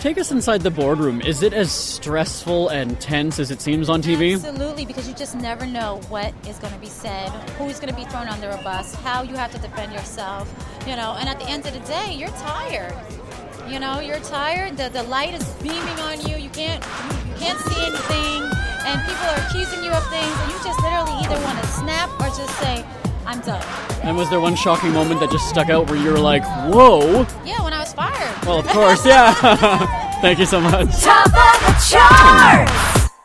Take us inside the boardroom. Is it as stressful and tense as it seems on TV? Absolutely, because you just never know what is going to be said, who's going to be thrown under a bus, how you have to defend yourself, and at the end of the day, you're tired. You're tired. The light is beaming on you. You can't see anything, and people are accusing you of things, and you just literally either want to snap or just say, I'm done. And was there one shocking moment that just stuck out where you were like, whoa? Yeah, when I was fired. Well, of course, yeah. Thank you so much. Top of the charts!